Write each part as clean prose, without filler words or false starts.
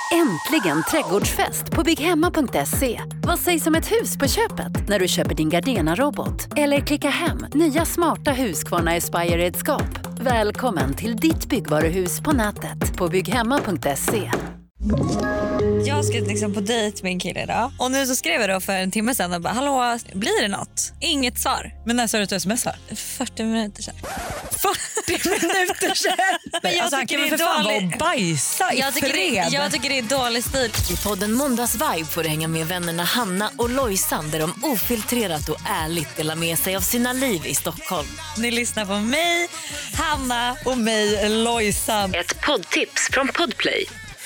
Äntligen trädgårdsfest på bygghemma.se. Vad sägs om ett hus på köpet när du köper din Gardena-robot? Eller klicka hem nya smarta Husqvarna Aspire-redskap. Välkommen till ditt byggvaruhus på nätet på bygghemma.se. Jag ska liksom på dejt med en kille idag. Och nu så skrev jag då för en timme sedan och bara, hallå, blir det något? Inget svar. Men när sa du att du smsar? 40 minuter sedan. 40 minuter sedan? Men jag tycker det är dålig. Bajsa i fred. Jag tycker det är dålig stil. I podden Måndags Vibe får du hänga med vännerna Hanna och Lojsan där de ofiltrerat och ärligt delar med sig av sina liv i Stockholm. Ni lyssnar på mig, Hanna och mig, Lojsan. Ett poddtips från Podplay.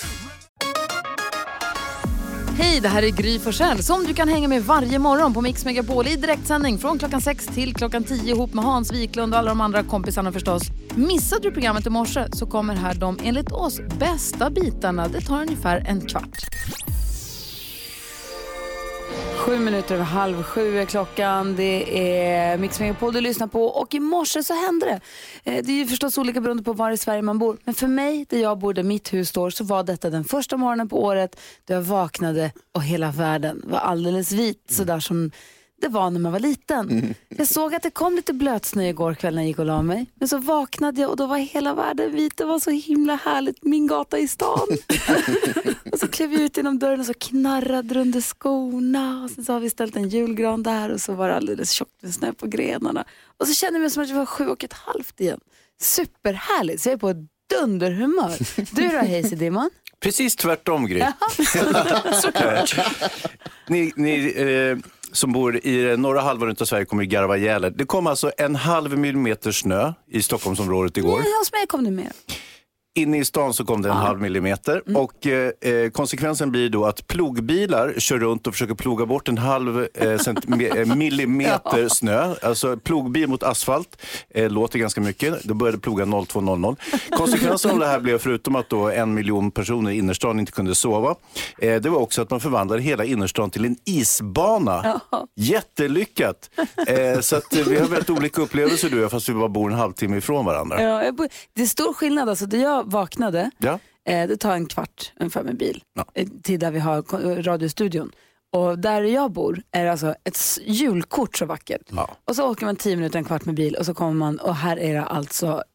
Hej, det här är Gry Forssell som du kan hänga med varje morgon på Mix Megapol i direktsändning från klockan 6 till klockan 10 ihop med Hans Wiklund och alla de andra kompisarna förstås. Missade du programmet i morse så kommer här de enligt oss bästa bitarna. Det tar ungefär en kvart. 7:07 är klockan. Det är Mix Megapol du lyssnar på. Och i morse så hände det. Det är ju förstås olika beroende på var i Sverige man bor. Men för mig, där jag bor, där mitt hus står, så var detta den första morgonen på året då jag vaknade och hela världen var alldeles vit. Sådär som det var när man var liten. Jag såg att det kom lite blötsnö igår kväll när jag gick och la mig. Men så vaknade jag och då var hela världen vit. Det var så himla härligt. Min gata i stan. Och så klev vi ut genom dörren och så knarrade under skorna. Och sen så har vi ställt en julgran där och så var det alldeles tjockt med snö på grenarna. Och så kände jag mig som att jag var 7,5 igen. Superhärligt. Så jag är på dunderhumör. Du då, Hayes i dimman? Precis tvärtom, Gry. Såklart. Ni som bor i norra halvan av Sverige kommer i garva ihjäl. Det kom alltså 0,5 millimeter snö i Stockholmsområdet igår. Nej, hos mig kom det mer. Inne i stan så kom det 0,5 millimeter. Och konsekvensen blir då att plogbilar kör runt och försöker ploga bort 0,5 millimeter snö. Alltså plogbil mot asfalt låter ganska mycket. Då började ploga 02:00. Konsekvensen av det här blev, förutom att då 1 miljon personer i innerstan inte kunde sova, det var också att man förvandlade hela innerstan till en isbana. Jättelyckat. Så att vi har väldigt olika upplevelser du, fast vi bara bor en halvtimme ifrån varandra. Ja, det är stor skillnad. Alltså, det jag vaknade, det tar en kvart ungefär med bil till där vi har radiostudion. Och där jag bor är det alltså ett julkort så vackert. Och så åker man 10 minuter, en kvart med bil och så kommer man, och här är det alltså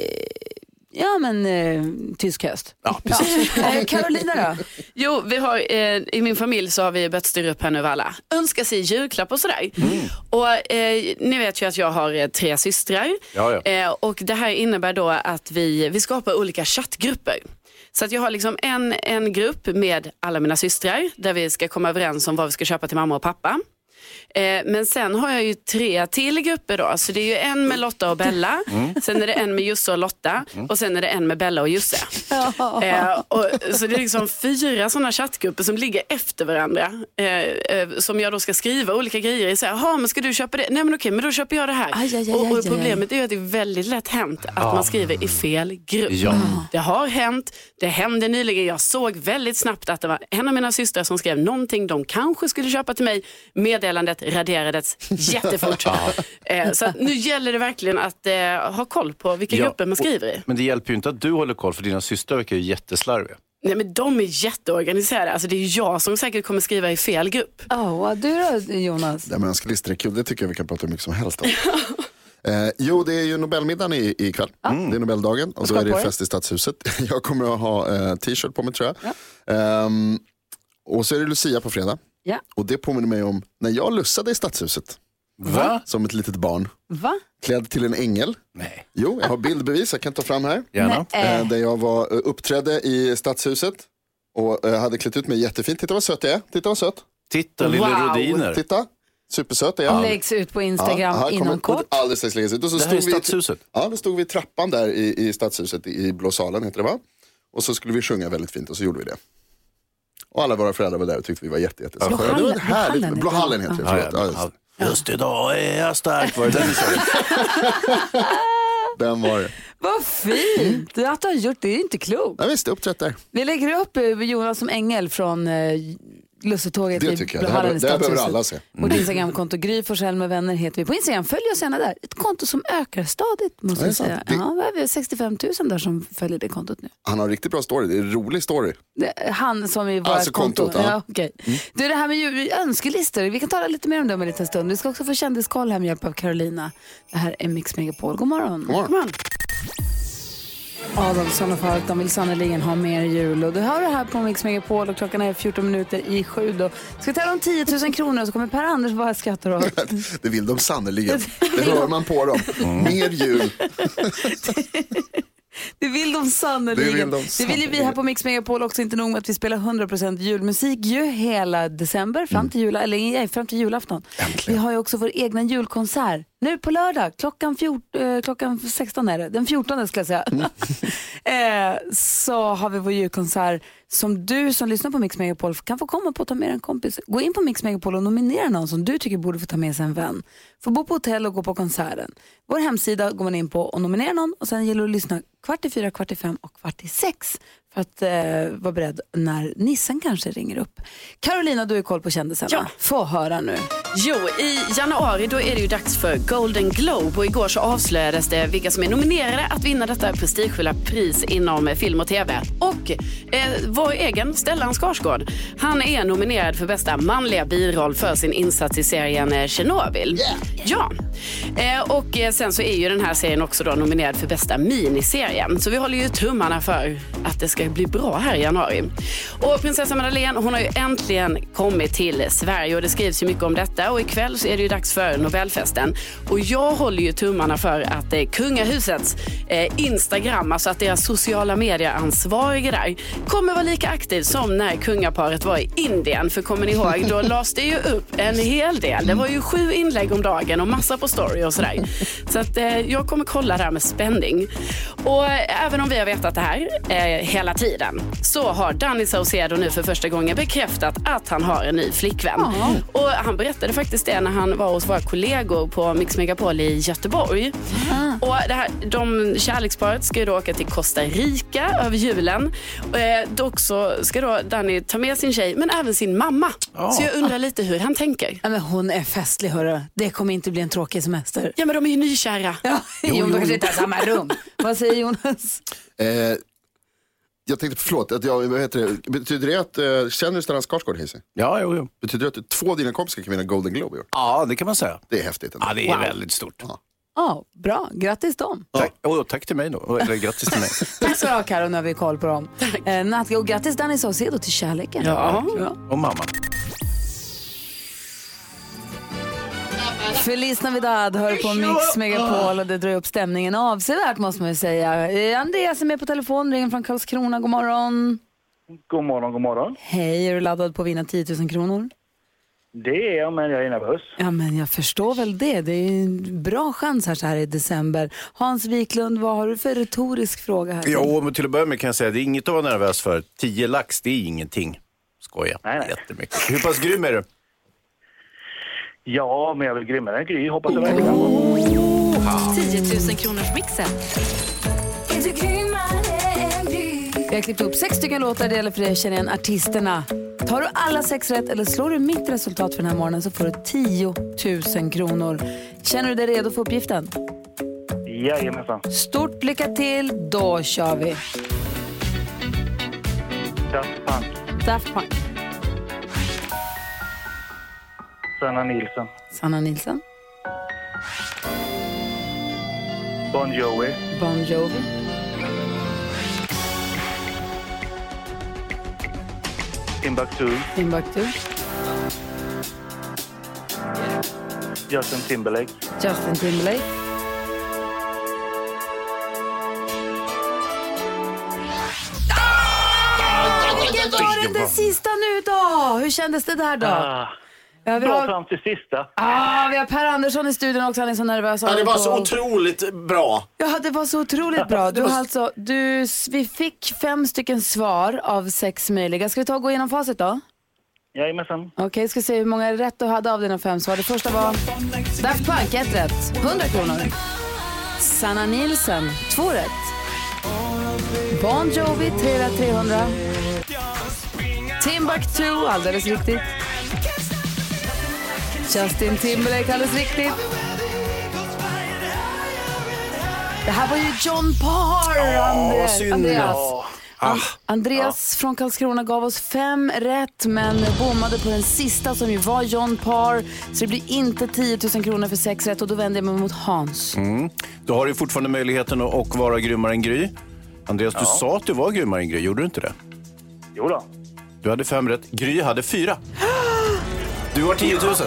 tysk höst. Ja, precis. Carolina då? Jo, vi har i min familj så har vi börjat styra upp här nu alla. Önskar sig julklapp och sådär. Och ni vet ju att jag har 3 systrar. Och det här innebär då att vi skapar olika chattgrupper. Så att jag har liksom en grupp med alla mina systrar där vi ska komma överens om vad vi ska köpa till mamma och pappa. Men sen har jag ju 3 till grupper då. Så det är ju en med Lotta och Bella. Sen är det en med Jusse och Lotta. Och sen är det en med Bella och Jusse. Så det är liksom 4 sådana chattgrupper som ligger efter varandra. Som jag då ska skriva olika grejer i. Så här, men ska du köpa det? Nej men okej, men då köper jag det här. Och problemet är ju att det är väldigt lätt hänt att man skriver i fel grupp. Det har hänt. Det hände nyligen. Jag såg väldigt snabbt att det var en av mina systrar som skrev någonting de kanske skulle köpa till mig. Meddelandet raderades jättefort. Så nu gäller det verkligen att ha koll på vilka grupper man skriver i. Men det hjälper ju inte att du håller koll, för dina systrar verkar ju jätteslarviga. Nej, men de är jätteorganiserade. Alltså det är jag som säkert kommer skriva i fel grupp. Du då, Jonas? Ja, men önskelistor är kul, det tycker jag vi kan prata hur mycket som helst om. Jo, det är ju Nobelmiddagen ikväll. Det är Nobeldagen och då är det fest i Stadshuset. Jag kommer att ha t-shirt på mig, tror jag. Och så är det Lucia på fredag. Och det påminner mig om när jag lussade i Stadshuset. Va? Som ett litet barn. Va? Klädd till en ängel. Nej. Jo, jag har bildbevis, jag kan ta fram här. Gärna. Där jag uppträdde i Stadshuset. Och hade klätt ut mig jättefint. Titta vad söt jag är. Titta vad söt. Titta, lilla rodiner. Titta. Supersöt är jag. Läggs ut på Instagram inom kort. Alldeles strax läggas ut. Och så det här är Stadshuset. Då stod vi i trappan där i Stadshuset. I Blå salen heter det, va? Och så skulle vi sjunga väldigt fint och så gjorde vi det. Och alla våra föräldrar var där och tyckte vi var jätte. Det var härligt. Blå hallen heter det. Just idag är jag stark. Var det den du sa? Den var det. Vad fint att du har gjort det, är inte klokt. Ja, visst, det är uppträtt där. Vi lägger upp Jonas som ängel från Lussetåget det tycker jag. Det behöver alla se. Vårt Instagramkonto Gry Forssell med vänner heter vi på Instagram. Följ oss gärna där. Ett konto som ökar stadigt måste jag säga. Ja, vi har 65 000 där som följer det kontot nu. Han har en riktigt bra story. Det är en rolig story. Han som i vårt konto. Ja, okay. Du, det här med önskelistor. Vi kan tala lite mer om det om en liten stund. Vi ska också få kändiskoll här med hjälp av Carolina. Det här är Mix Megapol. God morgon. God morgon. Adolfsson och Falk, de vill sannoliken ha mer jul. Och du hör det här på Mix Megapol och klockan är 14:07 då. Ska tävla om 10 000 kronor så kommer Per Anders bara skrattar åt. Det vill de sannoliken. Det hör man på dem. Mer jul. Det vill de sannoliken. Det vill ju vi här på Mix Megapol också, inte nog med att vi spelar 100% julmusik ju hela december fram till fram till julafton. Äntligen. Vi har ju också vår egna julkonsert. Nu på lördag, klockan 16 är det, den 14 ska jag säga. Så har vi vår julkonsert som du som lyssnar på Mix Megapol kan få komma på och ta med en kompis. Gå in på Mix Megapol och nominera någon som du tycker borde få ta med sig en vän. Få bo på hotell och gå på konserten. Vår hemsida går man in på och nominera någon och sen gäller det att lyssna 4:15, 4:45 och 4:46 för att vara beredd när nissen kanske ringer upp. Carolina, du är koll på kändisarna. Ja. Få höra nu. Jo, i januari då är det ju dags för Golden Globe och igår så avslöjades det vilka som är nominerade att vinna detta prestigefulla pris inom film och tv. Och vår egen Stellan Skarsgård, han är nominerad för bästa manliga biroll för sin insats i serien Chernobyl. Ja, och sen så är ju den här serien också då nominerad för bästa miniserien. Så vi håller ju tummarna för att det ska bli bra här i januari. Och prinsessa Madeleine, hon har ju äntligen kommit till Sverige och det skrivs ju mycket om detta. Och ikväll så är det ju dags för Nobelfesten. Och jag håller ju tummarna för att kungahusets Instagram, alltså att deras sociala medieansvariga där, kommer vara lika aktiv som när kungaparet var i Indien. För kommer ni ihåg, då lades det ju upp en hel del. Det var ju 7 inlägg om dagen och massa på story och sådär. Så att jag kommer kolla det här med spänning. Och även om vi har vetat det här hela tiden så har Danny Saucedo nu för första gången bekräftat att han har en ny flickvän. Och han berättade faktiskt det när han var hos våra kollegor på Mix Megapol i Göteborg. Och det här, de kärleksparet ska ju då åka till Costa Rica över julen. Dock så ska då Danny ta med sin tjej men även sin mamma. Så jag undrar lite hur han tänker. Ja, men hon är festlig, hörru. Det kommer inte bli en tråkig semester. Ja, men de är ju nykära. Ja, de kanske inte har samma rum. Vad säger Jonas? Jag tänkte, förlåt, betyder det att, känner du Stellan Skarsgård, Hayes? Ja, jo. Betyder det att 2 av dina kompisar kan vinna Golden Globe i år? Ja, det kan man säga. Det är häftigt ändå. Ja, det är väldigt stort. Ja, bra. Grattis dem. Tack till mig då. Eller grattis till mig. Tack så mycket, Karo, när vi har koll på dem. Och grattis Danny Saucedo till kärleken. Ja. Och mamma. Feliz Navidad hör på Mix Megapol och det drar upp stämningen avsevärt måste man ju säga. Andreas är med på telefon, ringer från Karlskrona. God morgon. God morgon. Hej, är du laddad på att vinna 10 000 kronor? Det är jag, men jag är nervös. Ja, men jag förstår väl det. Det är en bra chans här så här i december. Hans Wiklund, vad har du för retorisk fråga här? Jo, men till att börja med kan jag säga att det är inget att vara nervös för. 10 lax, det är ingenting. Skoja. Nej. Jättemycket. Hur pass grym är du? Ja, men jag vill grymmare än Gry, hoppas jag verkligen. 10 000 kronors mixen. Vi har klippt upp 6 stycken låtar, det gäller för dig att känna igen artisterna. Tar du alla 6 rätt eller slår du mitt resultat för den här morgonen så får du 10 000 kronor. Känner du dig redo för uppgiften? Jajamensan. Stort lycka till, då kör vi. Daft Punk. Sanna Nilsson. Bon Jovi. Timbuktu. Justin Timberlake. Vilken var det sista nu då? Hur kändes det där då? Ja, bra fram till sista. Vi har Per Andersson i studion också, han är så nervös. Ja, det var så otroligt bra. Ja, det var så otroligt bra. Vi fick 5 stycken svar av 6 möjliga. Ska vi ta och gå igenom facit då? Jajamensan. Okej, ska se hur många rätt du hade av dina 5 svar. Det första var Daft Punk, 1 rätt, 100 kronor. Sanna Nilsson, 2 rätt. Bon Jovi, 3 rätt, 300. Timbuktu, alldeles riktigt. Justin Timberlake, alldeles riktigt. Det här var ju John Parr, Andreas från Karlskrona gav oss 5 rätt men bommade på den sista som ju var John Parr. Så det blir inte 10 000 kronor för 6 rätt och då vänder jag mig mot Hans. Du har ju fortfarande möjligheten att vara grymmare än Gry. Andreas, du sa att du var grymmare än Gry, gjorde du inte det? Jo då. Du hade 5 rätt, Gry hade 4. Du har 10 000.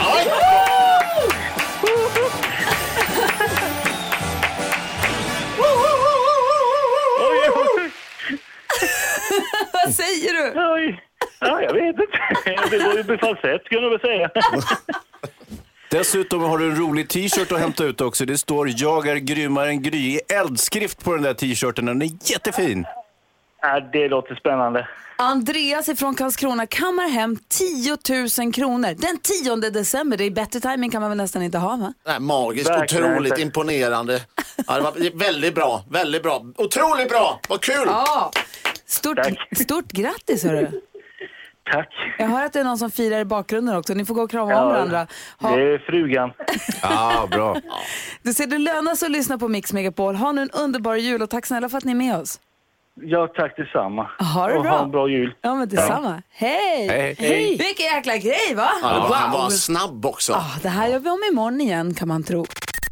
Vad säger du? Ja, jag vet inte. Det går ju befallssätt, skulle jag väl säga. Dessutom har du en rolig t-shirt att hämta ut också. Det står "Jag är grymmare än Gry" i eldskrift på den där t-shirten. Den är jättefin. Ja, det låter spännande. Andreas ifrån Karlskrona kammar hem 10 000 kronor. Den 10 december, det är bättre timing kan man väl nästan inte ha, va? Nej, magiskt, otroligt imponerande. Ja, det var väldigt bra, väldigt bra. Otroligt bra, vad kul! Ja, stort grattis, hörru. Tack. Jag hör att det är någon som firar i bakgrunden också. Ni får gå och krama om varandra. Det är frugan. Bra. Du ser, det lönar sig att lyssna på Mix Megapol. Ha nu en underbar jul och tack snälla för att ni är med oss. Ja, tack detsamma. Ha det bra. Ha en bra jul. Ja, men detsamma. Hej! Hej! Vilken jäkla grej, va? Ja, han var snabb också. Det här gör vi om imorgon igen, kan man tro.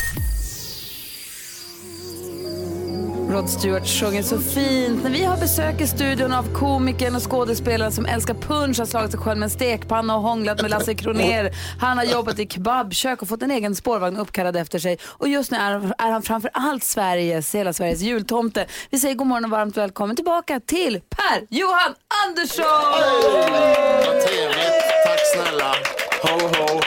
Rod Stewart sjunger så fint. När vi har besök i studion av komikern och skådespelaren som älskar punch, har slagit sig själv med en stekpanna och hånglat med Lasse Kronér. Han har jobbat i kebabkök och fått en egen spårvagn uppkallad efter sig. Och just nu är han framför allt hela Sveriges jultomte. Vi säger god morgon och varmt välkommen tillbaka till Per-Johan Andersson! Vad trevligt, tack snälla. Ho, ho.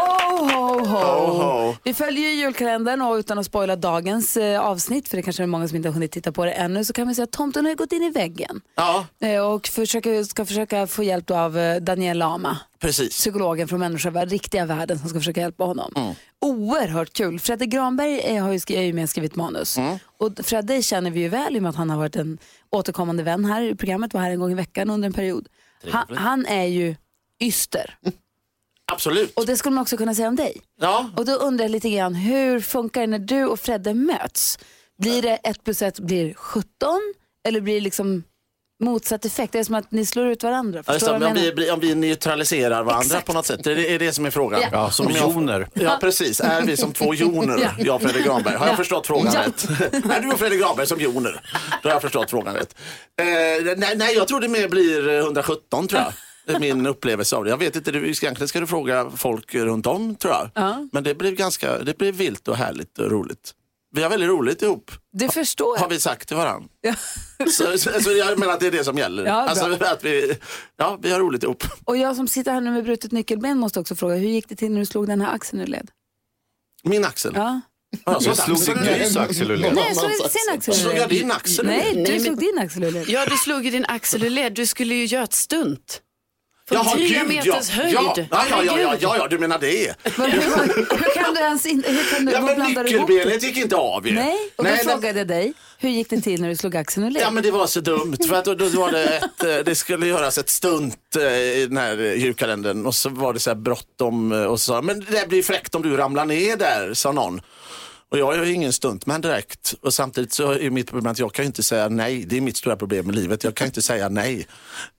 Vi följer ju julkalendern och utan att spoila dagens avsnitt, för det kanske är många som inte har hunnit titta på det ännu, så kan man säga att tomten har gått in i väggen. Ja. Och ska försöka få hjälp av Daniel Lama. Precis. Psykologen från människor, riktiga världen som ska försöka hjälpa honom. Oerhört kul. Fredde Granberg är ju med och skrivit manus. Och Fredde känner vi ju väl i och med att han har varit en återkommande vän här i programmet, var här en gång i veckan under en period. Han är ju yster. Absolut. Och det skulle man också kunna säga om dig. Ja. Och då undrar jag lite grann, hur funkar det när du och Fredde möts? Blir det 1 + 1 blir 17? Eller blir det liksom motsatt effekt? Det är som att ni slår ut varandra. Om vi neutraliserar varandra på något sätt. Det är det som är frågan. Ja, som joner. Ja, precis. Är vi som 2 joner? Jag och Fredrik Granberg. Har jag förstått frågan rätt? Är du och Fredrik Granberg som joner? Då har jag förstått frågan rätt. Nej, jag tror det mer blir 117, tror jag. Min upplevelse av det. Jag vet inte, egentligen ska du fråga folk runt om, tror jag. Men det blev vilt och härligt och roligt. Vi har väldigt roligt ihop. Det förstår jag. Har vi sagt till varandra. Så jag menar att det är det som gäller. Att vi har roligt ihop. Och jag som sitter här nu med brutet nyckelben måste också fråga, hur gick det till när du slog den här axeln ur led? Min axel? Ja. Jag slog din axel ur led. Nej, jag slog sin axel ur led. Slog jag din axel ur led? Nej, du slog din axel ur led. Ja, du slog ju din axel ur led. Du skulle ju göra ett stunt. Från Jaha, 10 gud, meters höjd. Ja, du menar det. Hur kan du ens men nyckelbenet gick inte av ju. Nej, och då frågade jag dig, hur gick det till när du slog axeln ur led? Ja, men det var så dumt, för att då var det skulle göras ett stunt i den här julkalendern och så var det så här bråttom och så, men det blir fräckt om du ramlar ner där, sa någon. Och jag är ju ingen stuntman direkt. Och samtidigt så är mitt problem att jag kan inte säga nej. Det är mitt stora problem med livet. Jag kan inte säga nej.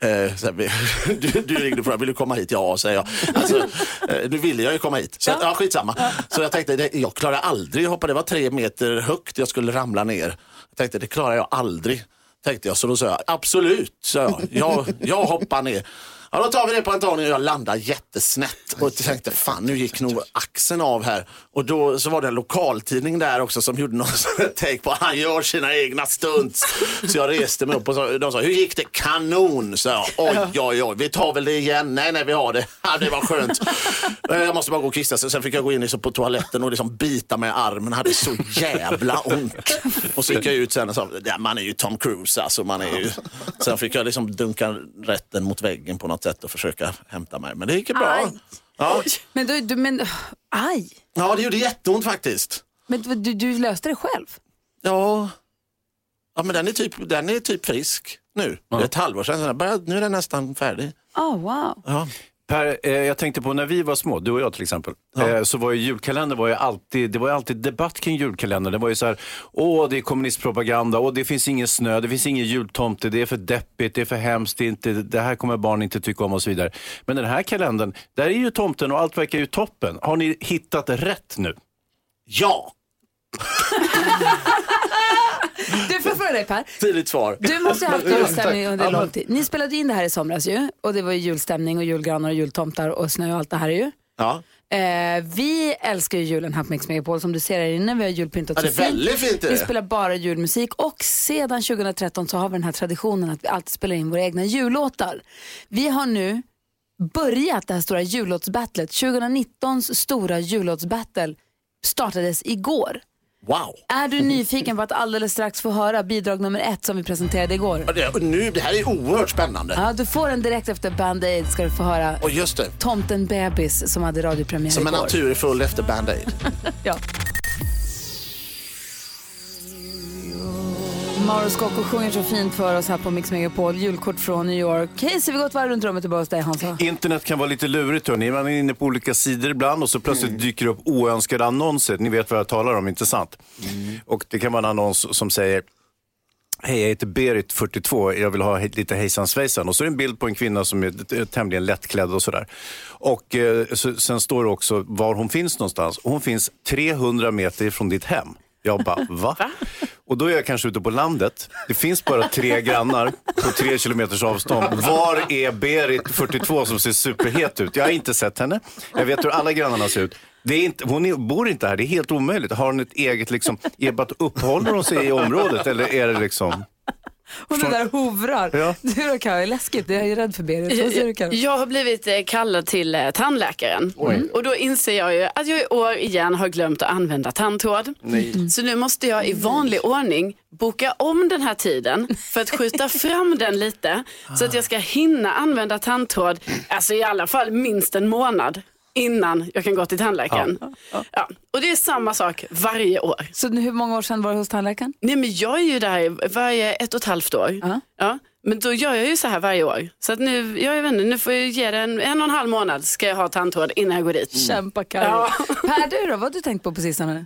Du ringde för att vill du komma hit? Ja, säger jag. Alltså, nu ville jag ju komma hit. Så skitsamma. Så jag tänkte, jag klarar aldrig att hoppa. Det var 3 meter högt jag skulle ramla ner. Jag tänkte, det klarar jag aldrig. Tänkte jag, så då sa jag, absolut. Så jag hoppar ner. Ja, då tar vi det på en tagning och jag landar jättesnett och tänkte, fan, nu gick nog axeln av här. Och då så var det en lokaltidning där också som gjorde någon take på, han gör sina egna stunts. Så jag reste mig upp och de sa, hur gick det? Kanon, så oj, vi tar väl det igen. Nej, vi har det. Ja, det var skönt. Jag måste bara gå och kissa sig. Sen fick jag gå in på toaletten och liksom bita med armen. Hade så jävla ont. Och så gick jag ut sen och sa, man är ju Tom Cruise, alltså man är ju. Sen fick jag liksom dunka rätten mot väggen på något sätt och försöka hämta mig. Men det gick bra. Aj. Ja. Men aj. Ja, det gjorde jätteont faktiskt. Men du löste det själv? Ja, men den är typ frisk nu. Det är ett halvår sedan. Nu är den nästan färdig. Wow. Ja. Per, jag tänkte på när vi var små, du och jag till exempel, så var ju julkalender det var ju alltid debatt kring julkalender. Det var ju så här, det är kommunistpropaganda, det finns ingen snö, det finns ingen jultomte, det är för deppigt, det är för hemskt, det här kommer barn inte tycka om och så vidare. Men den här kalendern, där är ju tomten och allt verkar ju toppen. Har ni hittat rätt nu? Ja! Du får fråga dig, Per. Tydligt svar. Du måste ha haft julstämning under lång tid. Ni spelade in det här i somras ju. Och det var ju julstämning och julgranar och jultomtar och snö och allt det här ju. Ja. Vi älskar ju julen här på Mix Megapol. Som du ser här inne, vi har julpyntat så fint. Vi spelar bara julmusik. Och sedan 2013 så har vi den här traditionen att vi alltid spelar in våra egna jullåtar. Vi har nu börjat det här stora jullåtsbattlet. 2019s stora jullåtsbattle startades igår. Wow. Är du nyfiken på att alldeles strax få höra bidrag nummer 1 som vi presenterade igår? Det här är oerhört spännande. Ja, du får den direkt efter Band-Aid ska du få höra. Och just det. Tomten Bebis som hade radiopremiär som igår. en natur full efter Band-Aid. Ja. Mauro Scocco sjunger så fint för oss här på Mix Megapol. Julkort från New York. Hej, så vi gått varv runt rummet tillbaka hos dig, Hansa. Internet kan vara lite lurigt, hörni. Man är inne på olika sidor ibland och så plötsligt dyker upp oönskade annonser. Ni vet vad jag talar om, inte sant? Och det kan vara en annons som säger: hej, jag heter Berit, 42. Jag vill ha lite hejsan svejsan. Och så är det en bild på en kvinna som är tämligen lättklädd och sådär. Och sen står det också var hon finns någonstans. Och hon finns 300 meter från ditt hem. Jag bara, va? Och då är jag kanske ute på landet. Det finns bara 3 grannar på 3 kilometers avstånd. Var är Berit, 42, som ser superhet ut? Jag har inte sett henne. Jag vet hur alla grannarna ser ut. Hon bor inte här, det är helt omöjligt. Har hon ett eget liksom, uppehåller hon sig i området eller är det liksom... Och det där hovrar. Ja. Du då, Karin, är läskigt. Jag är rädd för Berit. Jag har blivit kallad till tandläkaren. Och då inser jag ju att jag i år igen har glömt att använda tandtråd. Så nu måste jag i vanlig ordning boka om den här tiden för att skjuta fram den lite. Så att jag ska hinna använda tandtråd, alltså i alla fall minst en månad innan jag kan gå till tandläkaren. Ja. Och det är samma sak varje år. Så hur många år sedan var du hos tandläkaren? Nej, men jag är ju där varje 1,5 år. Ja. Men då gör jag ju så här varje år. Så att nu, jag vet inte, nu får jag ge det 1,5 månad ska jag ha tandtråd innan jag går dit. Kämpa, Karin. Ja. Per, du då? Vad har du tänkt på sistone?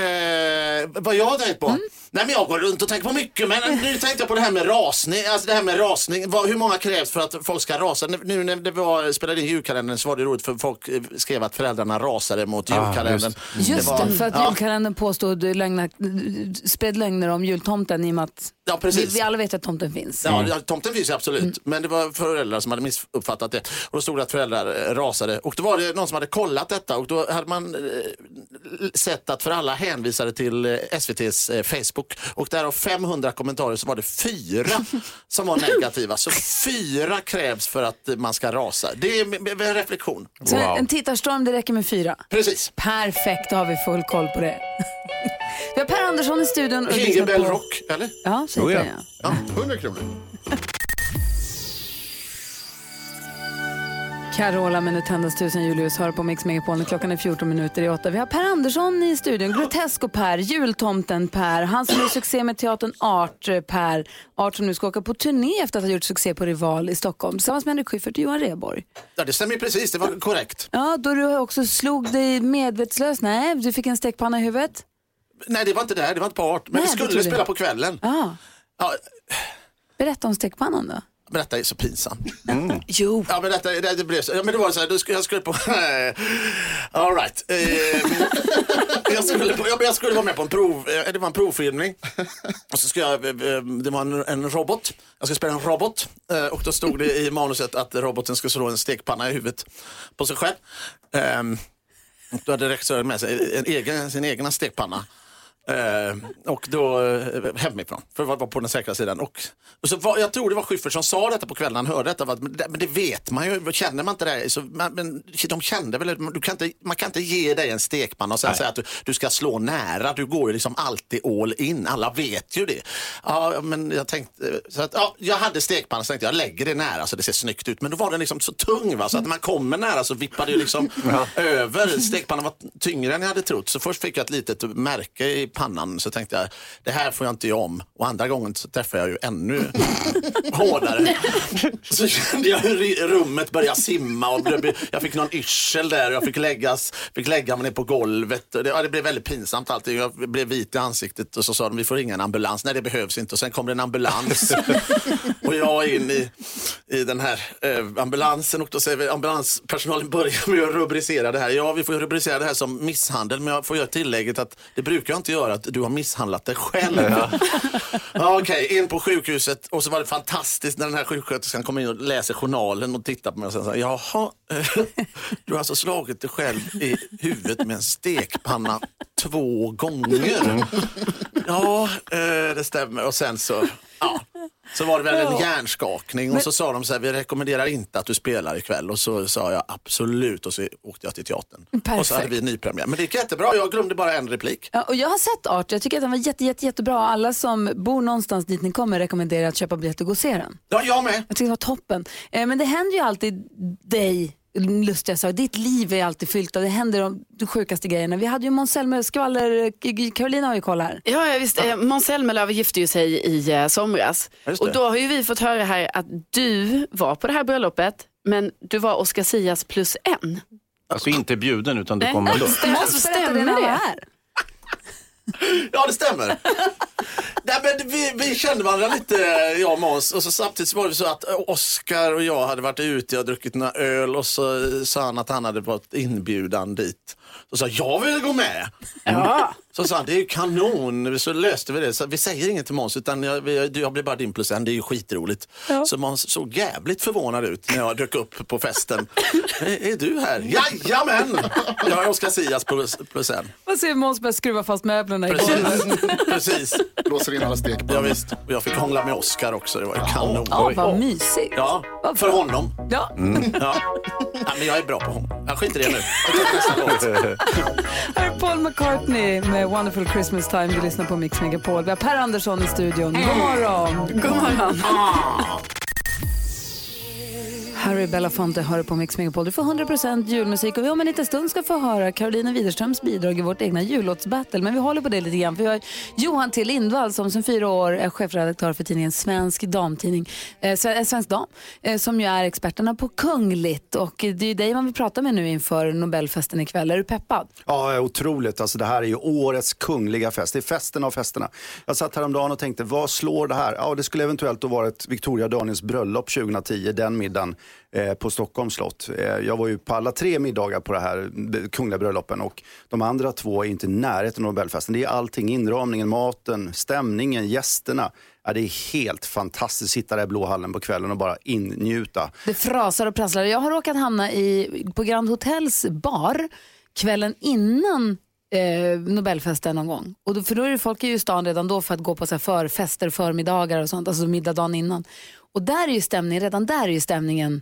Vad jag har tänkt på? Nej, men jag går runt och tänker på mycket. Men nu tänkte jag på det här med rasning. Alltså det här med rasning. Hur många krävs för att folk ska rasa? Nu när det spelade in julkalendern så var det roligt för folk skrev att föräldrarna rasade mot julkalendern. Just det, för att julkalendern påstod spred lögner om jultomten i och med att vi alla vet att tomten finns. Ja, tomten finns ju absolut. Men det var föräldrar som hade missuppfattat det. Och då stod det att föräldrar rasade. Och då var det någon som hade kollat detta. Och då hade man sett att för alla hänvisade till SVT:s Facebook. Och där av 500 kommentarer så var det 4 som var negativa. Så 4 krävs för att man ska rasa. Det är en reflektion. Så en tittarstorm, det räcker med 4? Precis. Perfekt, då har vi full koll på det. Vi har Per Andersson i studion. Jingle Rock, eller? Ja, så ja. 100 kronor. Carola med Nu tändas 1000 Julius hör på Mix Megapol. Klockan är 14:14. Vi har Per Andersson i studion. Grotesko Per, jultomten Per. Han som är succé med teatern Art Per. Art som nu ska åka på turné efter att ha gjort succé på Rival i Stockholm. Tillsammans med Henrik Schyffert och Johan Rheborg. Ja, det stämmer precis. Det var korrekt. Ja, då du också slog dig medvetslös. Nej, du fick en stekpanna i huvudet. Nej, det var inte där. Det var inte på Art. Men vi skulle spela på kvällen. Ja. Berätta om stekpannan då. Men detta är så pinsamt. Jo. Ja, men det blev så. Ja, men det var så här, jag skulle på... All right. Jag skulle vara med på en provfilmning. Och så skulle det var en robot. Jag skulle spela en robot. Och då stod det i manuset att roboten skulle slå en stekpanna i huvudet på sig själv. Och då hade regissören med sig sin egna stekpanna. Och då hemifrån, för att vara på den säkra sidan. Och så jag tror det var Schyffert som sa detta på kvällen, han hörde detta. Men det vet man ju, känner man inte det så, men de kände väl, man kan inte ge dig en stekpanna och sen säga att du ska slå nära. Du går ju liksom alltid all in, alla vet ju det. Ja, men jag tänkte så att, jag hade stekpanna så tänkte jag lägger det nära så det ser snyggt ut. Men då var den liksom så tung, va? Så att när man kommer nära så vippade det liksom över. Stekpannan var tyngre än jag hade trott. Så först fick jag ett litet märke pannan så tänkte jag, det här får jag inte göra om. Och andra gången så träffade jag ju ännu hårdare. Så kände jag hur rummet började simma och jag fick någon yrsel där och jag fick lägga mig ner på golvet. Och det blev väldigt pinsamt allting. Jag blev vit i ansiktet och så sa de, vi får ringa en ambulans. Nej, det behövs inte. Och sen kom det en ambulans och jag in i den här ambulansen och då säger ambulanspersonalen börjar med att rubricera det här. Ja, vi får rubricera det här som misshandel, men jag får göra tillägget att det brukar jag inte göra, att du har misshandlat dig själv. Ja, okej, in på sjukhuset och så var det fantastiskt när den här sjuksköterskan kom in och läser journalen och tittar på mig och säger, jaha, du har alltså slagit dig själv i huvudet med en stekpanna 2 gånger. Ja, det stämmer. Och sen så var det väl en hjärnskakning och så sa de så här, vi rekommenderar inte att du spelar ikväll. Och så sa jag absolut och så åkte jag till teatern. Perfekt. Och så hade vi en ny premiär. Men det gick jättebra, jag glömde bara en replik. Ja, och jag har sett Art, jag tycker att den var jättebra. Alla som bor någonstans dit ni kommer rekommenderar att köpa biljett och gå och se den. Ja, jag med. Jag tycker det var toppen. Men det händer ju alltid dig lustiga saker. Ditt liv är alltid fyllt och det händer de sjukaste grejerna. Vi hade ju Måns Zelmerlöw skvaller, Carolina har ju koll här. Ja, visst. Måns Zelmerlöw gifte ju sig i somras. Och då har ju vi fått höra här att du var på det här bröllopet, men du var Oscar Sias +1. Alltså inte bjuden utan du kommer då. Stämmer det? Ja, det stämmer. Nej, men vi kände varandra lite, jag och Måns. Och så samtidigt var det så att Oscar och jag hade varit ute och druckit några öl. Och så sa han att han hade fått inbjudan dit. Så sa jag vill gå med. Ja. Så sa han, det är ju kanon. Så löste vi det. Så vi säger inget till Måns utan jag blir bara din +1. Det är ju skitroligt. Ja. Så Måns såg jävligt förvånad ut när jag dök upp på festen. Är du här? Jajamän! Jag har Oscar Sias +1. Vad säger Måns börjar skruva fast möblerna i Precis. Låser in alla stek. Ja, visst. Och jag fick hångla med Oscar också. Det var ju kanon. Ja, vad mysigt. Ja, för honom. Ja. Ja, men jag är bra på honom. Jag skiter i det nu. Här är Paul McCartney med Wonderful Christmas Time. Du lyssnar på Mix Megapol. Vi har Per Andersson i studion. God morgon. God morgon. Harry Belafonte hör på Mix Megapol. Du får 100% julmusik och vi om en liten stund ska få höra Carolina Widerströms bidrag i vårt egna jullåtsbattle. Men vi håller på det lite grann för vi har Johan T. Lindvall som sedan 4 år är chefredaktör för tidningen Svensk Damtidning, Svensk Dam, som ju är experterna på Kungligt. Och det är dig man vill prata med nu inför Nobelfesten ikväll. Är du peppad? Ja, otroligt. Alltså, det här är ju årets kungliga fest. Det är festen av festerna. Jag satt häromdagen och tänkte, vad slår det här? Ja, det skulle eventuellt då vara ett Victoria Daniels bröllop 2010, den middagen på Stockholms slott. Jag var ju på alla 3 middagar på det här kungliga bröllopen och de andra 2 är inte i närheten av Nobelfesten. Det är allting, inramningen, maten, stämningen, gästerna. Ja, det är helt fantastiskt att sitta där i Blå hallen på kvällen och bara njuta. Det frasar och prasslar. Jag har råkat hamna på Grand Hotels bar kvällen innan Nobelfesten någon gång. Och för då är det folk i stan redan då för att gå på så här förfester, förmiddagar och sånt, alltså middag dagen innan. Och där är ju stämningen, redan där är ju stämningen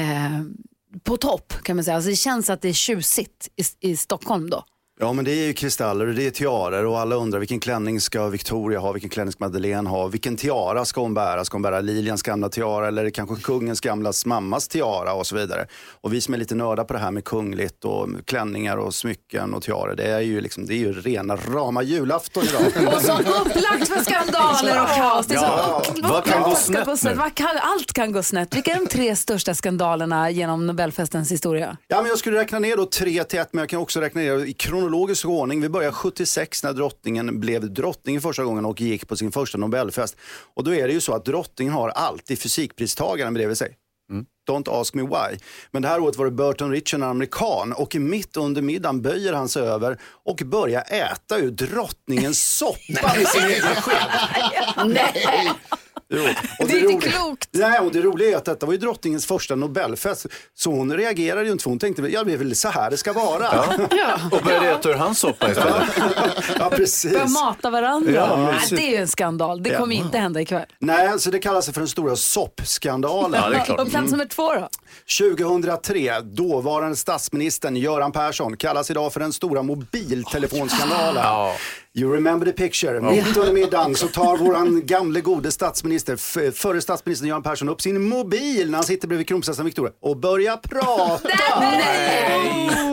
på topp kan man säga. Alltså det känns att det är tjusigt i Stockholm då. Ja, men det är ju kristaller och det är tiarer och alla undrar vilken klänning ska Victoria ha, vilken klänning ska Madeleine ha, vilken tiara ska hon bära? Ska hon bära Lilians gamla tiara eller är det kanske kungens gamla mammas tiara och så vidare. Och vi som är lite nörda på det här med kungligt och klänningar och smycken och tiarer, det är ju liksom, det är ju rena rama julafton idag. Och så upplagt för skandaler och kaos. Det är ja, vad kan gå snett nu? Allt kan gå snett. Vilka är de 3 största skandalerna genom Nobelfestens historia? Ja, men jag skulle räkna ner då 3-1, men jag kan också räkna ner i kronologisk ordning. Vi börjar 76 när drottningen blev drottning första gången och gick på sin första Nobelfest. Och då är det ju så att drottningen har alltid fysikpristagaren bredvid sig. Don't ask me why. Men det här året var det Burton Rich, en amerikan, och mitt under middagen böjer han sig över och börjar äta ur drottningens soppa i sin egen sked. Nej! Jo. Och det är inte klokt. Nej, och det roliga är att detta var ju drottningens första Nobelfest. Så hon reagerade ju inte, för hon tänkte, ja, det är väl så här det ska vara. Ja. Och började äta ur hans soppa istället. Ja, precis. Börja mata varandra. Ja, nej, det är ju en skandal. Det kommer inte hända ikväll. Nej, så det kallas för den stora soppskandalen. Ja, det är klart. Och plats nummer 2 då? 2003, dåvarande statsministern Göran Persson kallas idag för den stora mobiltelefonskandalen. Ja. You remember the picture. Mitt under middagen så tar våran gamle gode statsminister, förre statsministern Göran Persson, upp sin mobil när han sitter bredvid kronprinsessan Victoria och börjar prata. Nej!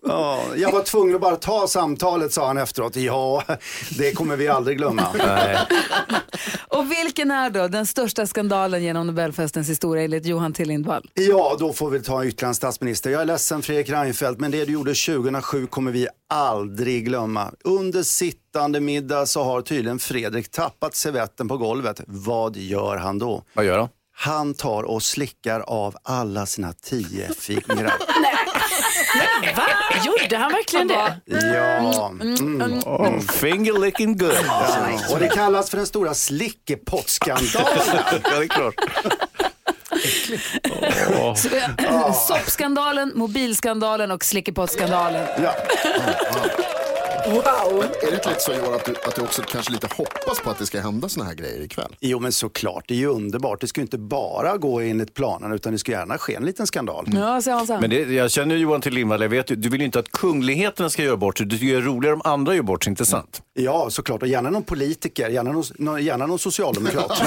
Ja, jag var tvungen att bara ta samtalet, sa han efteråt. Ja, det kommer vi aldrig glömma. Nej. Och vilken är då den största skandalen genom Nobelfestens historia enligt Johan T. Lindvall? Ja, då får vi ta ytterligare en statsminister. Jag är ledsen, Fredrik Reinfeldt, men det du gjorde 2007 kommer vi aldrig glömma. Under sittande middag så har tydligen Fredrik tappat servetten på golvet. Vad gör han då? Vad gör han? Han tar och slickar av alla sina 10 fingrar. Va? Gjorde han verkligen det? Ja. Finger licking good. Ja. Och det kallas för den stora slickepotskandalen. Ja, det är klart. Soppskandalen, mobilskandalen och slickepotskandalen. Ja. Wow. Är det inte lite så, Johan, att du också kanske lite hoppas på att det ska hända såna här grejer ikväll? Jo, men såklart, det är ju underbart. Det ska ju inte bara gå enligt planen, utan det ska gärna ske en liten skandal. Ja, så han. Men jag känner Johan till Lindvall, jag vet, du vill ju inte att kungligheterna ska göra bort sig. Du tycker det är roligare om andra gör bort sig, inte sant? Ja, såklart. Och gärna någon politiker, gärna någon socialdemokrat.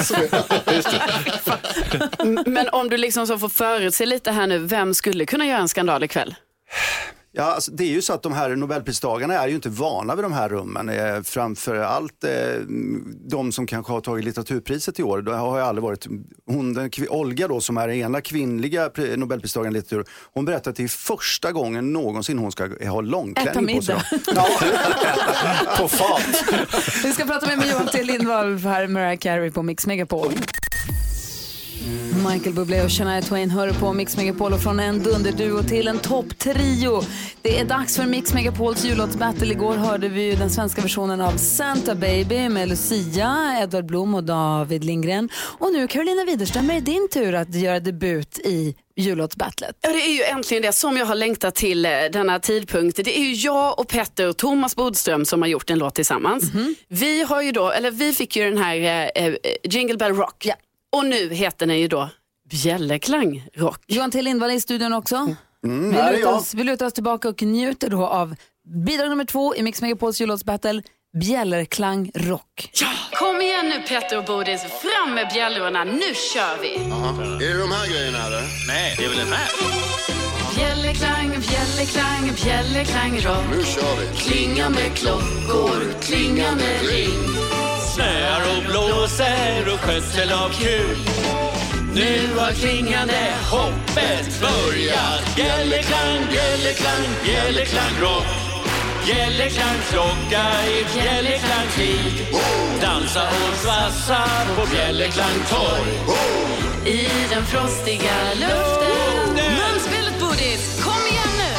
Men om du liksom så får förutse lite här nu, vem skulle kunna göra en skandal ikväll? Ja, alltså, det är ju så att de här Nobelpristagarna är ju inte vana vid de här rummen. Framförallt de som kanske har tagit litteraturpriset i år. Det har ju aldrig varit Olga då, som är den ena kvinnliga Nobelpristagaren i litteratur. Hon berättar att det är första gången någonsin hon ska ha långklänning på sig. Ja. På fat. Vi ska prata med Johan T. Lindvall här, Mariah Carey på Mix Megapol. Michael Bublé och Shania Twain hör på Mix Megapol, och från en dunderduo till en topptrio. Det är dags för Mix Megapols jullåtsbattle. Igår hörde vi ju den svenska versionen av Santa Baby med Lucia, Edvard Blom och David Lindgren. Och nu Carolina Widerström, är det din tur att göra debut i jullåtsbattlet? Ja, det är ju äntligen det som jag har längtat till denna tidpunkt. Det är ju jag och Petter och Thomas Bodström som har gjort en låt tillsammans. Vi har ju då, eller vi fick ju den här Jingle Bell Rock. Ja. Och nu heter den ju då Bjällerklang Rock. Johan T. Lindvall är i studion också. Vi lutar oss tillbaka och njuter då av bidrag nummer 2 i Mix Megapols jullåtsbattle, Bjällerklang Rock. Ja, kom igen nu Petter och Bodis, fram med bjällrorna, nu kör vi. Är det de här grejerna eller? Nej, det är väl den här. Bjällerklang, bjällerklang, bjällerklang rock. Nu kör vi. Klinga med klockor, klinga med ring. Snöar och blåser och skötsel av kul. Nu har klingande hoppet börjat. Bjällerklang, bjällerklang, bjällerklang rock. Bjällerklangklocka i bjällerklangtid. Dansa och svassa på Bjällerklangtorg. I den frostiga luften. Munspelet Bodis, kom igen nu.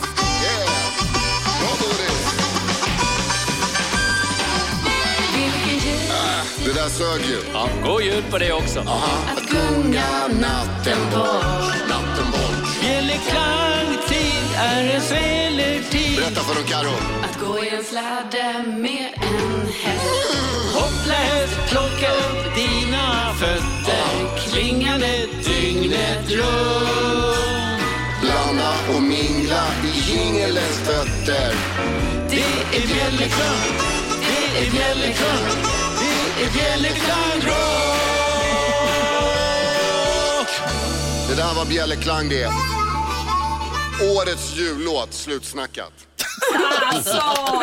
Det där sög ju. Ja, gå ljud på det också. Att gunga natten bort. Bjällerklangtid är en svelertid. Berätta för dem, Karo. Att gå i en släde med en häst. Hoppla häst, plocka upp dina fötter. Klingande dygnet runt. Blanda och mingla i jingelens fötter. Det är bjällerklang. Det är bjällerklang. Det är bjällerklang rock. Det där var Bjällerklang det. Årets jullåt, slutsnackat. Alltså!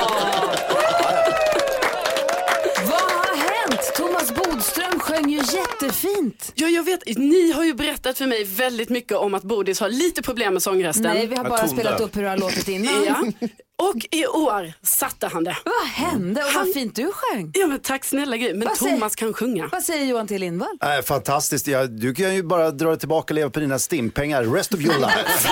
Vad har hänt? Thomas Bodström sjöng ju jättefint. Ja, jag vet. Ni har ju berättat för mig väldigt mycket om att Bodis har lite problem med sångrösten. Nej, vi har bara spelat upp hur det har låtit innan. Ja. Och i år satte han det. Vad hände? Och vad fint du sjöng. Ja, men tack snälla Gry. Men Thomas kan sjunga. Vad säger Johan T. Lindvall? Fantastiskt. Du kan ju bara dra tillbaka och leva på dina stimpengar. Rest of your life.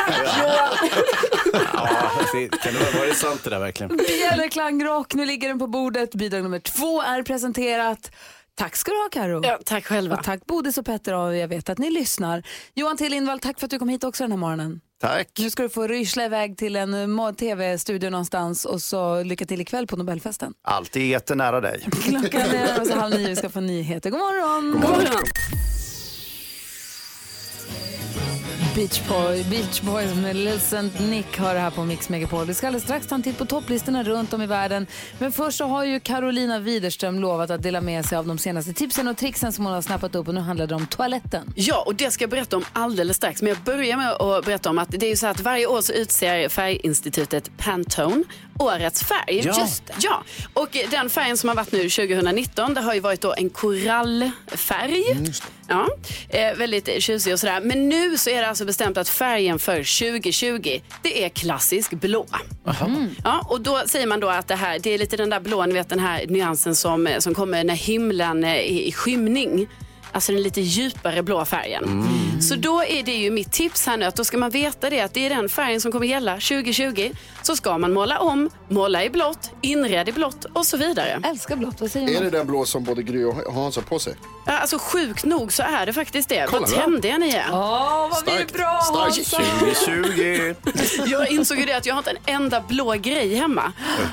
Kan det vara sant det där verkligen? Bjällerklang Rock, nu ligger den på bordet. Bidrag nummer 2 är presenterat. Tack ska du ha, Karo. Ja, tack själva. Och tack Bodis och Petter, och jag vet att ni lyssnar. Johan T. Lindvall, tack för att du kom hit också den här morgonen. Tack. Nu ska du få ryschla iväg till en tv-studio någonstans, och så lycka till ikväll på Nobelfesten. Alltid jättenära dig. Klockan är 8:30, vi ska få nyheter. God morgon. God morgon. Beach Boys med Lil St. Nick har det här på Mix Megapol. Vi ska alldeles strax ta en titt på topplistorna runt om i världen. Men först så har ju Carolina Widerström lovat att dela med sig av de senaste tipsen och tricksen som hon har snappat upp, och nu handlar det om toaletten. Ja, och det ska jag berätta om alldeles strax. Men jag börjar med att berätta om att det är ju så att varje år så utser färginstitutet Pantone årets färg. Ja. Just det. Ja, och den färgen som har varit nu 2019, det har ju varit då en korallfärg. Ja, väldigt tjusig och sådär. Men nu så är det alltså bestämt att färgen för 2020, det är klassisk blå. Ja, och då säger man då att det är lite den där blå, ni vet den här nyansen som kommer när himlen är i skymning. Alltså den lite djupare blå färgen. Så då är det ju mitt tips här nu, att då ska man veta det, att det är den färgen som kommer gälla 2020. Så ska man måla om, måla i blått, inred i blått och så vidare. Älskar blått, vad säger man? Är det den blå som både Gry och Hans har på sig? Ja, alltså sjukt nog så är det faktiskt det. Vad trendiga ni är. Vad vi är bra, Hansa! 2020. Jag insåg ju det att jag har inte en enda blå grej hemma.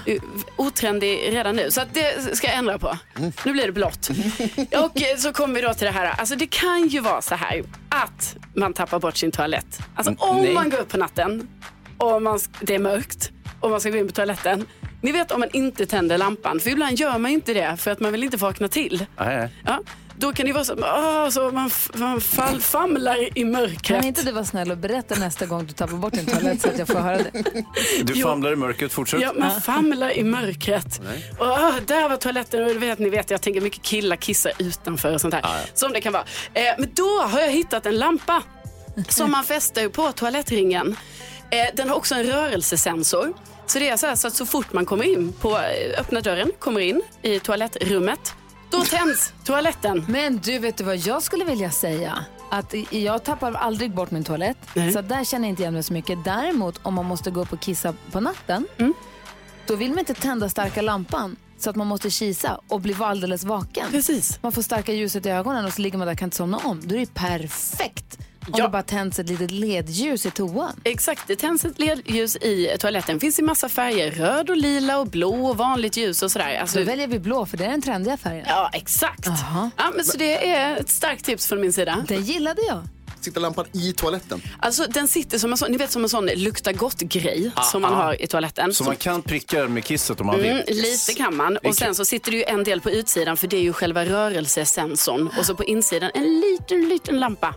Otrendig redan nu. Så att det ska jag ändra på. Nu blir det blått. Och så kommer vi då till det här. Alltså det kan ju vara så här att man tappar bort sin toalett. Alltså om man går upp på natten och det är mörkt och man ska gå in på toaletten. Ni vet om man inte tänder lampan. För ibland gör man inte det för att man vill inte vakna till. Ja. Då kan det vara så man famlar i mörkret. Kan inte du vara snäll och berätta nästa gång du tappar bort din toalett så att jag får höra det? Du famlar i mörkret, fortsätt. Ja, man famlar i mörkret. Och där var toaletten, och ni vet, jag tänker mycket killar kissar utanför och sånt här. Som det kan vara. Men då har jag hittat en lampa som man fäster på toalettringen. Den har också en rörelsesensor. Så det är så här, så att så fort man kommer in på öppna dörren, kommer in i toalettrummet, då tänds toaletten. Men du, vet du vad jag skulle vilja säga? Att jag tappar aldrig bort min toalett. Så där känner jag inte igen mig så mycket. Däremot om man måste gå upp och kissa på natten, då vill man inte tända starka lampan. Så att man måste kisa och bli alldeles vaken. Precis. Man får starka ljuset i ögonen och så ligger man där och kan inte somna om. Då är det perfekt. Om det bara tänds ett litet ledljus i toan. Exakt, det tänds ett ledljus i toaletten. Finns i massa färger, röd och lila och blå och vanligt ljus och sådär. Alltså, då väljer vi blå för det är den trendiga färgen. Ja, exakt. Ja, men så det är ett starkt tips från min sida. Det gillade jag. Sitter lampan i toaletten? Alltså den sitter som en sån, ni vet, som en sån lukta gott-grej som man har i toaletten. Så man kan pricka med kisset om man vill? Lite kan man. Och sen så sitter det ju en del på utsidan, för det är ju själva rörelsesensorn. Och så på insidan en liten lampa.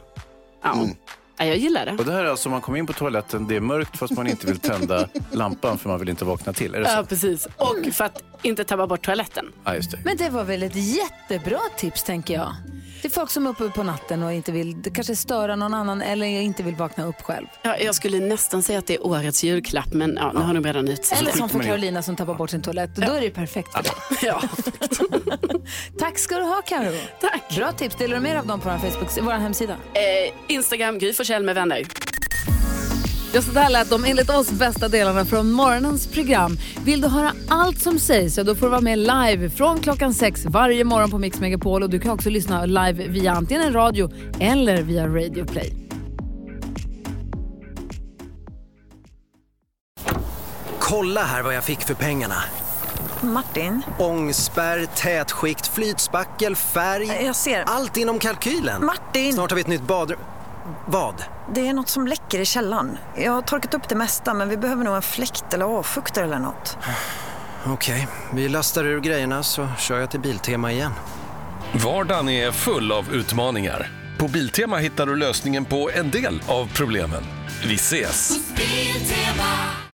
Ja, jag gillar det. Och det här är alltså, man kommer in på toaletten, det är mörkt fast man inte vill tända lampan för man vill inte vakna till. Är det så? Ja, precis. Och för att inte tappa bort toaletten. Ja, just det. Men det var väl ett jättebra tips, tänker jag. Det är folk som är uppe på natten och inte vill kanske störa någon annan eller inte vill vakna upp själv. Ja, jag skulle nästan säga att det är årets julklapp, men nu har de redan ut. Eller som för Carolina som tappar bort sin toalett. Då är det perfekt för dig. Ja. Tack ska du ha, Karo. Tack. Bra tips. Delar du mer av dem på vår hemsida? Instagram, Gry Forssell med vänner. Ja, så där lät de enligt oss bästa delarna från morgonens program. Vill du höra allt som sägs, så då får du vara med live från klockan 6 varje morgon på Mix Megapol. Och du kan också lyssna live via antingen radio eller via Radio Play. Kolla här vad jag fick för pengarna. Martin? Ångspärr, tätskikt, flytspackel, färg. Jag ser. Allt inom kalkylen. Martin! Snart har vi ett nytt badrum. Vad? Det är något som läcker i källaren. Jag har torkat upp det mesta, men vi behöver nog en fläkt eller avfuktare eller något. Okej, vi lastar ur grejerna så kör jag till Biltema igen. Vardagen är full av utmaningar. På Biltema hittar du lösningen på en del av problemen. Vi ses! Biltema.